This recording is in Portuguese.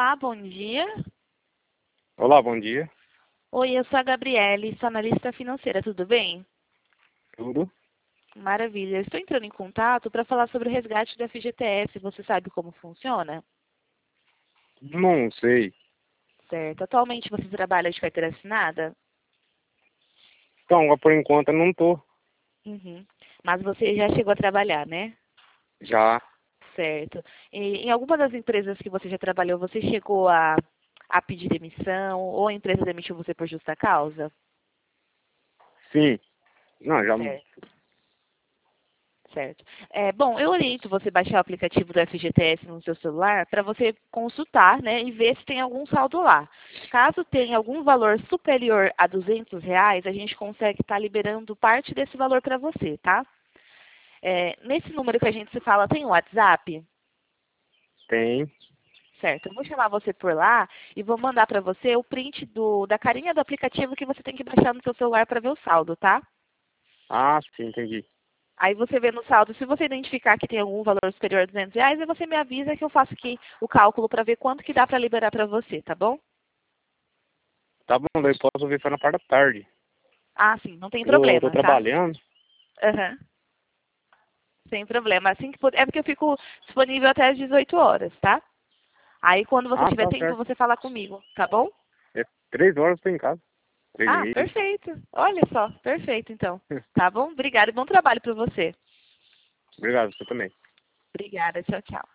Olá, bom dia. Olá, bom dia. Oi, eu sou a Gabriele, sou analista financeira, tudo bem? Tudo? Maravilha. Eu estou entrando em contato para falar sobre o resgate do FGTS. Você sabe como funciona? Não sei. Certo. Atualmente você trabalha de carteira assinada? Então, por enquanto eu não tô. Uhum. Mas você já chegou a trabalhar, né? Já. Certo. E em alguma das empresas que você já trabalhou, você chegou a pedir demissão ou a empresa demitiu você por justa causa? Sim. Não, já. Certo. Certo. Bom, eu oriento você baixar o aplicativo do FGTS no seu celular para você consultar, né, e ver se tem algum saldo lá. Caso tenha algum valor superior a R$ 200, a gente consegue estar liberando parte desse valor para você, tá? Nesse número que a gente se fala, tem o WhatsApp? Tem. Certo. Eu vou chamar você por lá e vou mandar para você o print da carinha do aplicativo que você tem que baixar no seu celular para ver o saldo, tá? Ah, sim, entendi. Aí você vê no saldo, se você identificar que tem algum valor superior a R$ 200, aí você me avisa que eu faço aqui o cálculo para ver quanto que dá para liberar para você, tá bom? Tá bom, daí posso ver só na parte da tarde. Ah, sim, não tem Eu tô problema, tá? trabalhando. Aham, sem problema. Assim que puder, é porque eu fico disponível até às 18 horas, tá? Aí quando você Ah, tiver tá tempo, certo. você fala comigo, tá bom? É 3 horas eu tô em casa. Ah, 3h30. perfeito. Olha só, perfeito então. Tá bom? Obrigada e bom trabalho para você. Obrigado, você também. Obrigada, tchau, tchau.